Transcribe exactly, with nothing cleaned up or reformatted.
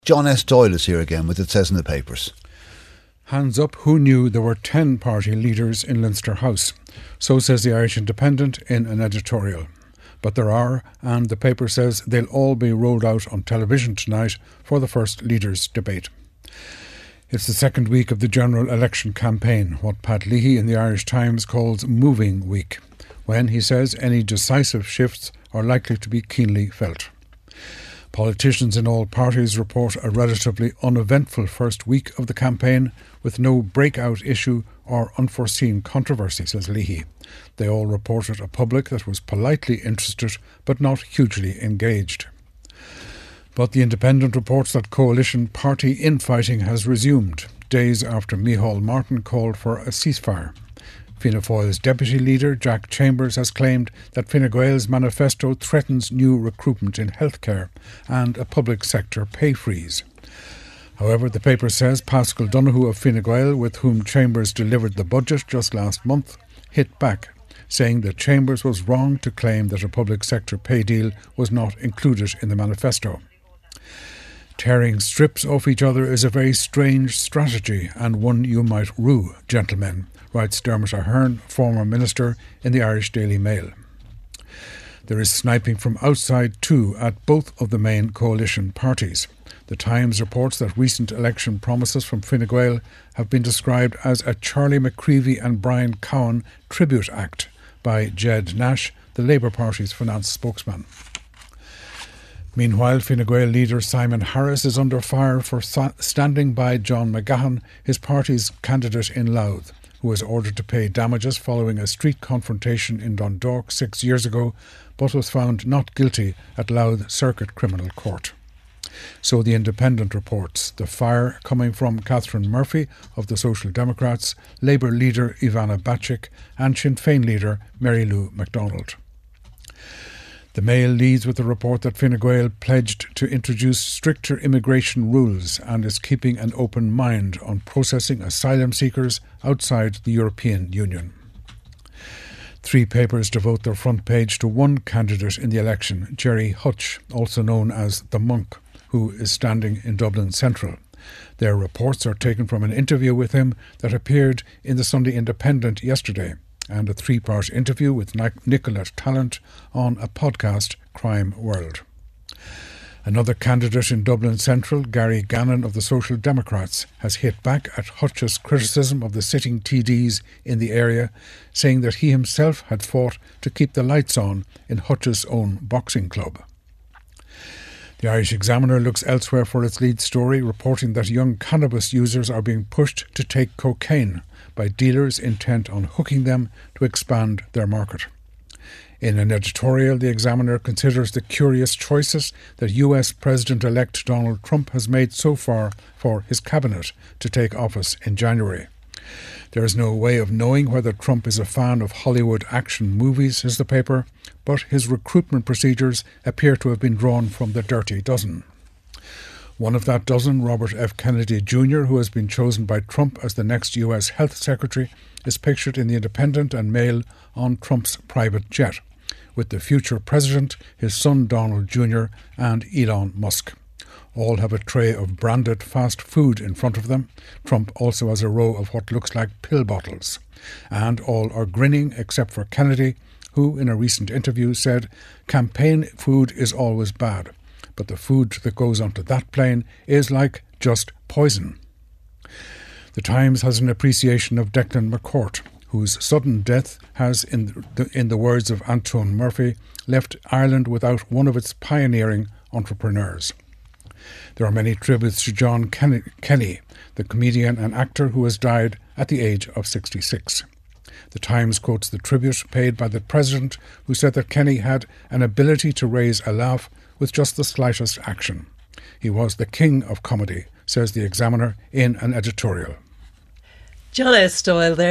John S. Doyle is here again with It Says in the Papers. Hands up who knew there were ten party leaders in Leinster House. So says the Irish Independent in an editorial. But there are, and the paper says they'll all be rolled out on television tonight for the first leaders' debate. It's the second week of the general election campaign, what Pat Leahy in the Irish Times calls moving week, when, he says, any decisive shifts are likely to be keenly felt. Politicians in all parties report a relatively uneventful first week of the campaign, with no breakout issue or unforeseen controversy, says Leahy. They all reported a public that was politely interested but not hugely engaged. But the Independent reports that coalition party infighting has resumed, days after Micheál Martin called for a ceasefire. Fianna Fáil's deputy leader, Jack Chambers, has claimed that Fine Gael's manifesto threatens new recruitment in healthcare and a public sector pay freeze. However, the paper says Paschal Donoghue of Fine Gael, with whom Chambers delivered the budget just last month, hit back, saying that Chambers was wrong to claim that a public sector pay deal was not included in the manifesto. Tearing strips off each other is a very strange strategy and one you might rue, gentlemen, writes Dermot Ahern, former minister, in the Irish Daily Mail. There is sniping from outside too at both of the main coalition parties. The Times reports that recent election promises from Fine Gael have been described as a Charlie McCreevy and Brian Cowan tribute act by Jed Nash, the Labour Party's finance spokesman. Meanwhile, Fine Gael leader Simon Harris is under fire for standing by John McGahan, his party's candidate in Louth, who was ordered to pay damages following a street confrontation in Dundalk six years ago, but was found not guilty at Louth Circuit Criminal Court. So the Independent reports the fire coming from Catherine Murphy of the Social Democrats, Labour leader Ivana Bacik and Sinn Féin leader Mary Lou MacDonald. The Mail leads with the report that Fine Gael pledged to introduce stricter immigration rules and is keeping an open mind on processing asylum seekers outside the European Union. Three papers devote their front page to one candidate in the election, Gerry Hutch, also known as the Monk, who is standing in Dublin Central. Their reports are taken from an interview with him that appeared in the Sunday Independent yesterday, and a three-part interview with Nicola Tallant on a podcast, Crime World. Another candidate in Dublin Central, Gary Gannon of the Social Democrats, has hit back at Hutch's criticism of the sitting T Ds in the area, saying that he himself had fought to keep the lights on in Hutch's own boxing club. The Irish Examiner looks elsewhere for its lead story, reporting that young cannabis users are being pushed to take cocaine by dealers intent on hooking them to expand their market. In an editorial, the Examiner considers the curious choices that U S President-elect Donald Trump has made so far for his cabinet to take office in January. There is no way of knowing whether Trump is a fan of Hollywood action movies, says the paper, but his recruitment procedures appear to have been drawn from the Dirty Dozen. One of that dozen, Robert F. Kennedy Junior, who has been chosen by Trump as the next U S Health Secretary, is pictured in the Independent and Mail on Trump's private jet, with the future president, his son Donald Junior and Elon Musk. All have a tray of branded fast food in front of them. Trump also has a row of what looks like pill bottles. And all are grinning except for Kennedy, who in a recent interview said, "Campaign food is always bad, but the food that goes onto that plane is like just poison." The Times has an appreciation of Declan McCourt, whose sudden death has, in the, in the words of Antoine Murphy, left Ireland without one of its pioneering entrepreneurs. There are many tributes to John Kenny, Kenny, the comedian and actor who has died at the age of sixty-six. The Times quotes the tribute paid by the President, who said that Kenny had an ability to raise a laugh with just the slightest action. He was the king of comedy, says the Examiner in an editorial. John S. Doyle there.